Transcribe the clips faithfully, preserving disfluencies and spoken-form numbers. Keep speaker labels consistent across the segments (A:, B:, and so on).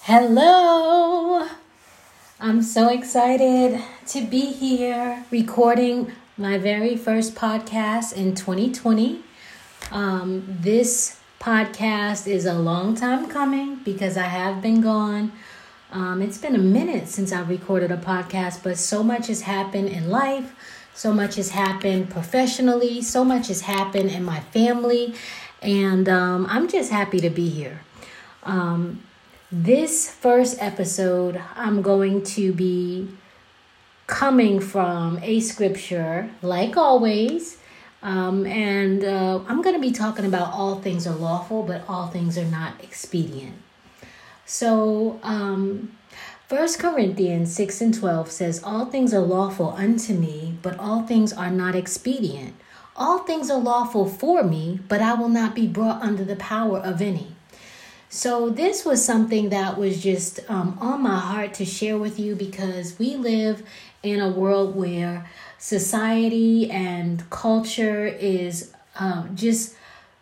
A: Hello! I'm so excited to be here recording my very first podcast in twenty twenty. Um, this podcast is a long time coming because I have been gone. Um, it's been a minute since I recorded a podcast, but so much has happened in life. So much has happened professionally. So much has happened in my family. And um, I'm just happy to be here. Um, This first episode, I'm going to be coming from a scripture, like always, um, and uh, I'm going to be talking about all things are lawful, but all things are not expedient. So, um, First Corinthians six and twelve says, all things are lawful unto me, but all things are not expedient. All things are lawful for me, but I will not be brought under the power of any. So this was something that was just um, on my heart to share with you because we live in a world where society and culture is um, just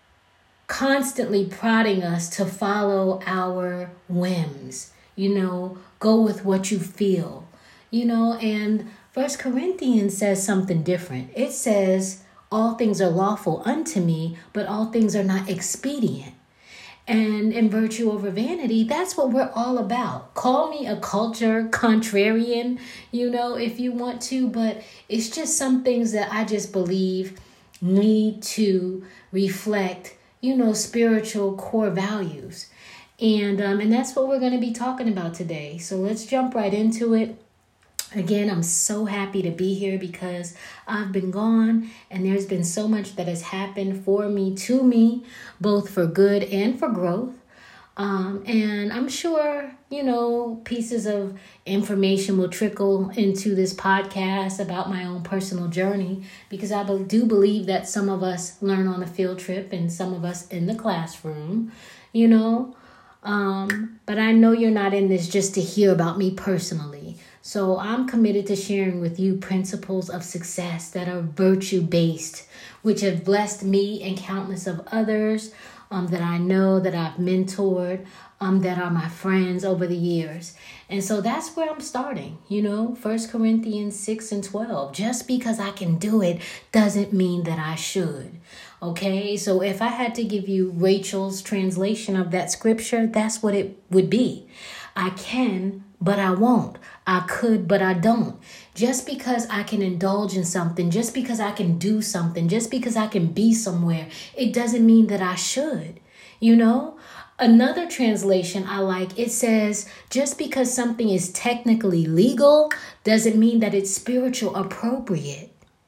A: constantly prodding us to follow our whims, you know, go with what you feel, you know, and First Corinthians says something different. It says, all things are lawful unto me, but all things are not expedient. And in Virtue Over Vanity, that's what we're all about. Call me a culture contrarian, you know, if you want to, but it's just some things that I just believe need to reflect, you know, spiritual core values. And um, and that's what we're going to be talking about today. So let's jump right into it. Again, I'm so happy to be here because I've been gone and there's been so much that has happened for me, to me, both for good and for growth. Um, and I'm sure, you know, pieces of information will trickle into this podcast about my own personal journey because I do believe that some of us learn on a field trip and some of us in the classroom, you know. Um, but I know you're not in this just to hear about me personally. So I'm committed to sharing with you principles of success that are virtue-based, which have blessed me and countless of others um, that I know, that I've mentored, um, that are my friends over the years. And so that's where I'm starting, you know, First Corinthians six and twelve. Just because I can do it doesn't mean that I should. Okay, so if I had to give you Rachel's translation of that scripture, that's what it would be. I can, but I won't. I could, but I don't. Just because I can indulge in something, just because I can do something, just because I can be somewhere, it doesn't mean that I should, you know? Another translation I like, it says, just because something is technically legal doesn't mean that it's spiritual appropriate.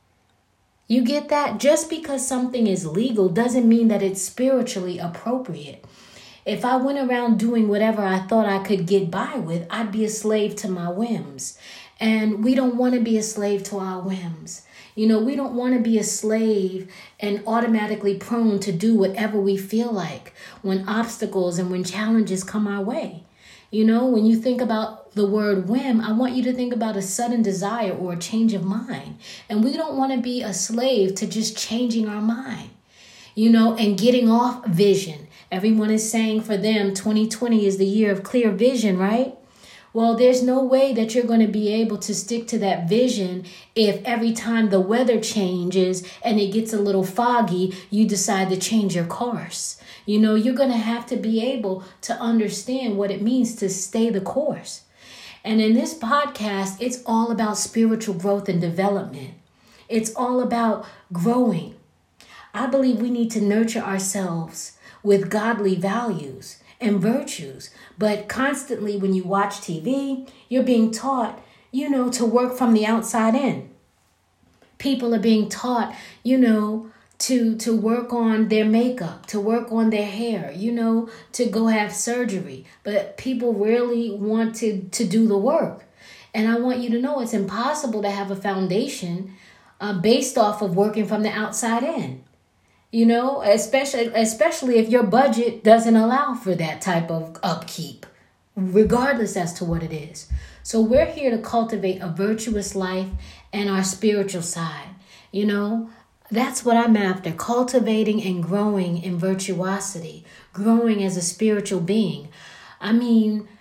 A: You get that? Just because something is legal doesn't mean that it's spiritually appropriate. If I went around doing whatever I thought I could get by with, I'd be a slave to my whims. And we don't want to be a slave to our whims. You know, we don't want to be a slave and automatically prone to do whatever we feel like when obstacles and when challenges come our way. You know, when you think about the word whim, I want you to think about a sudden desire or a change of mind. And we don't want to be a slave to just changing our mind, you know, and getting off vision. Everyone is saying for them, twenty twenty is the year of clear vision, right? Well, there's no way that you're going to be able to stick to that vision if every time the weather changes and it gets a little foggy, you decide to change your course. You know, you're going to have to be able to understand what it means to stay the course. And in this podcast, it's all about spiritual growth and development. It's all about growing. I believe we need to nurture ourselves with godly values and virtues. But constantly when you watch T V, you're being taught, you know, to work from the outside in. People are being taught, you know, to, to work on their makeup, to work on their hair, you know, to go have surgery. But people rarely want to, to do the work. And I want you to know it's impossible to have a foundation uh, based off of working from the outside in. You know, especially especially if your budget doesn't allow for that type of upkeep, regardless as to what it is. So we're here to cultivate a virtuous life and our spiritual side. You know, that's what I'm after, cultivating and growing in virtuosity, growing as a spiritual being. I mean,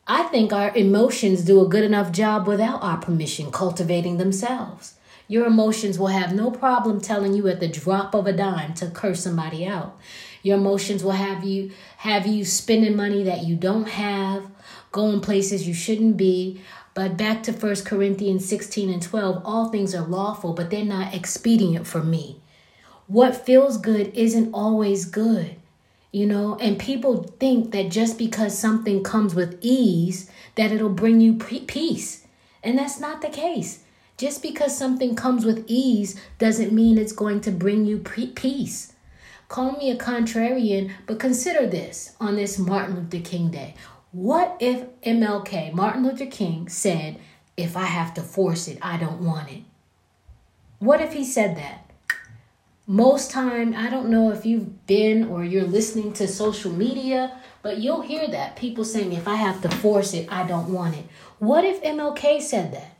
A: I think our emotions do a good enough job without our permission, cultivating themselves. Your emotions will have no problem telling you at the drop of a dime to curse somebody out. Your emotions will have you have you spending money that you don't have, going places you shouldn't be. But back to First Corinthians sixteen and twelve, all things are lawful, but they're not expedient for me. What feels good isn't always good. You know, and people think that just because something comes with ease, that it'll bring you pre- peace. And that's not the case. Just because something comes with ease doesn't mean it's going to bring you pre- peace. Call me a contrarian, but consider this on this Martin Luther King Day. What if M L K, Martin Luther King, said, if I have to force it, I don't want it? What if he said that? Most time, I don't know if you've been or you're listening to social media, but you'll hear that. People saying, if I have to force it, I don't want it. What if M L K said that?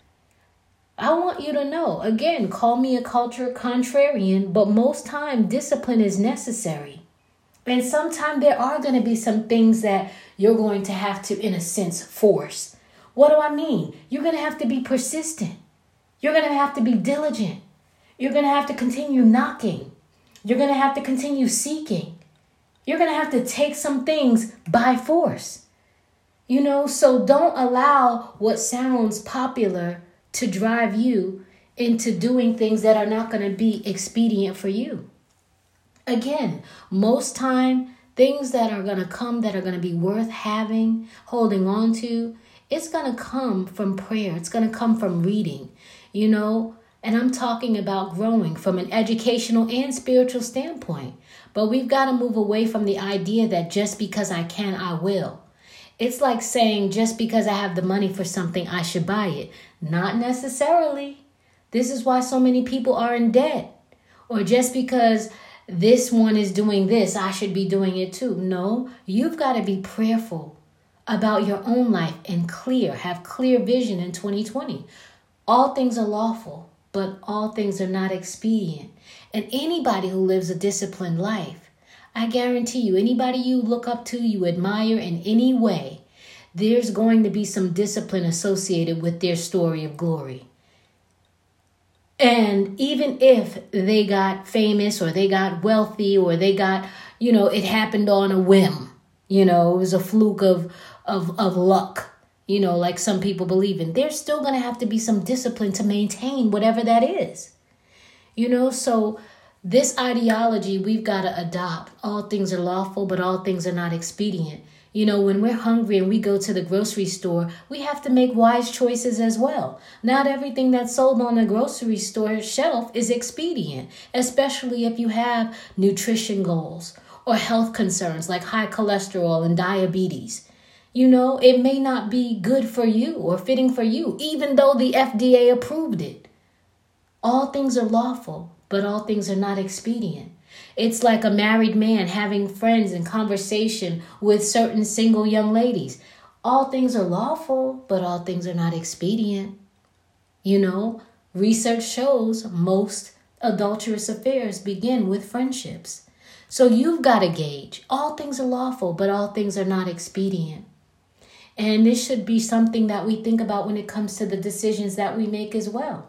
A: I want you to know, again, call me a culture contrarian, but most time discipline is necessary. And sometimes there are going to be some things that you're going to have to, in a sense, force. What do I mean? You're going to have to be persistent. You're going to have to be diligent. You're going to have to continue knocking. You're going to have to continue seeking. You're going to have to take some things by force. You know, so don't allow what sounds popular to drive you into doing things that are not going to be expedient for you. Again, most time, things that are going to come that are going to be worth having, holding on to, it's going to come from prayer. It's going to come from reading, you know. And I'm talking about growing from an educational and spiritual standpoint. But we've got to move away from the idea that just because I can, I will. It's like saying just because I have the money for something, I should buy it. Not necessarily. This is why so many people are in debt. Or just because this one is doing this, I should be doing it too. No, you've got to be prayerful about your own life and clear, have clear vision in twenty twenty. All things are lawful, but all things are not expedient. And anybody who lives a disciplined life, I guarantee you, anybody you look up to, you admire in any way, there's going to be some discipline associated with their story of glory. And even if they got famous or they got wealthy or they got, you know, it happened on a whim, you know, it was a fluke of, of, of luck. You know, like some people believe in, there's still going to have to be some discipline to maintain whatever that is. You know, so this ideology we've got to adopt. All things are lawful, but all things are not expedient. You know, when we're hungry and we go to the grocery store, we have to make wise choices as well. Not everything that's sold on the grocery store shelf is expedient, especially if you have nutrition goals or health concerns like high cholesterol and diabetes. You know, it may not be good for you or fitting for you, even though the F D A approved it. All things are lawful, but all things are not expedient. It's like a married man having friends and conversation with certain single young ladies. All things are lawful, but all things are not expedient. You know, research shows most adulterous affairs begin with friendships. So you've got to gauge. All things are lawful, but all things are not expedient. And this should be something that we think about when it comes to the decisions that we make as well.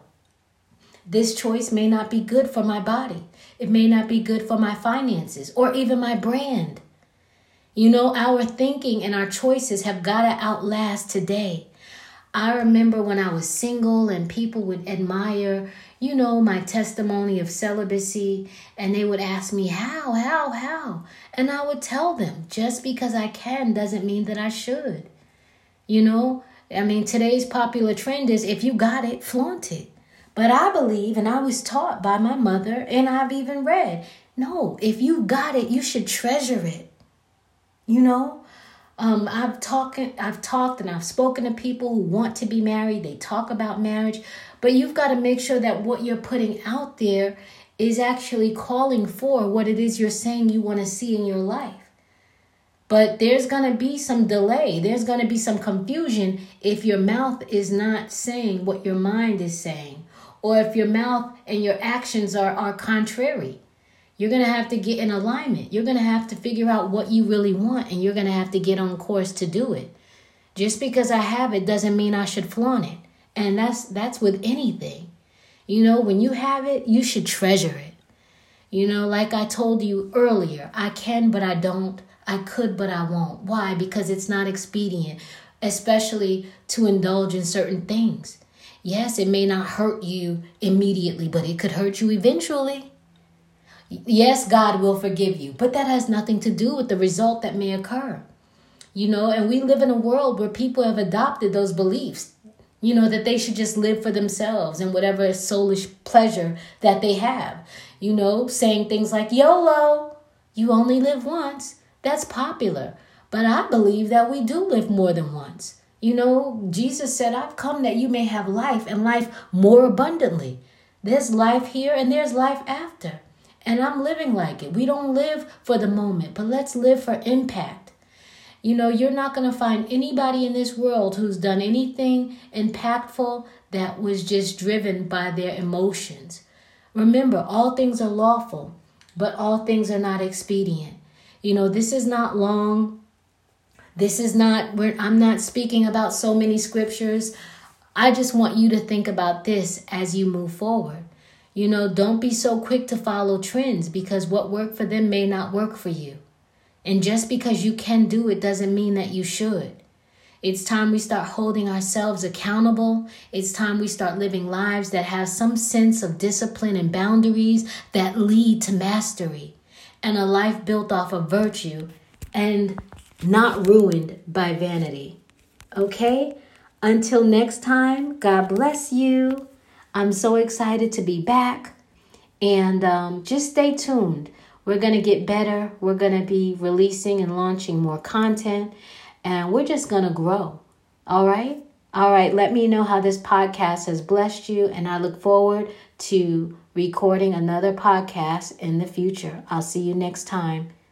A: This choice may not be good for my body. It may not be good for my finances or even my brand. You know, our thinking and our choices have got to outlast today. I remember when I was single and people would admire, you know, my testimony of celibacy, and they would ask me, how, how, how? And I would tell them, just because I can doesn't mean that I should. You know, I mean, today's popular trend is if you got it, flaunt it. But I believe, and I was taught by my mother, and I've even read, no, if you got it, you should treasure it. You know, um, I've talked, I've talked and I've spoken to people who want to be married. They talk about marriage, but you've got to make sure that what you're putting out there is actually calling for what it is you're saying you want to see in your life. But there's going to be some delay. There's going to be some confusion if your mouth is not saying what your mind is saying, or if your mouth and your actions are, are contrary. You're going to have to get in alignment. You're going to have to figure out what you really want, and you're going to have to get on course to do it. Just because I have it doesn't mean I should flaunt it. And that's that's with anything. You know, when you have it, you should treasure it. You know, like I told you earlier, I can, but I don't. I could, but I won't. Why? Because it's not expedient, especially to indulge in certain things. Yes, it may not hurt you immediately, but it could hurt you eventually. Yes, God will forgive you, but that has nothing to do with the result that may occur. You know, and we live in a world where people have adopted those beliefs, you know, that they should just live for themselves and whatever soulish pleasure that they have. You know, saying things like YOLO, you only live once. That's popular. But I believe that we do live more than once. You know, Jesus said, I've come that you may have life and life more abundantly. There's life here and there's life after. And I'm living like it. We don't live for the moment, but let's live for impact. You know, you're not going to find anybody in this world who's done anything impactful that was just driven by their emotions. Remember, all things are lawful, but all things are not expedient. You know, this is not long. This is not, we're, I'm not speaking about so many scriptures. I just want you to think about this as you move forward. You know, don't be so quick to follow trends because what worked for them may not work for you. And just because you can do it doesn't mean that you should. It's time we start holding ourselves accountable. It's time we start living lives that have some sense of discipline and boundaries that lead to mastery and a life built off of virtue and not ruined by vanity. Okay? Until next time, God bless you. I'm so excited to be back. And um, just stay tuned. We're going to get better. We're going to be releasing and launching more content. And we're just going to grow. All right? All right. Let me know how this podcast has blessed you. And I look forward to recording another podcast in the future. I'll see you next time.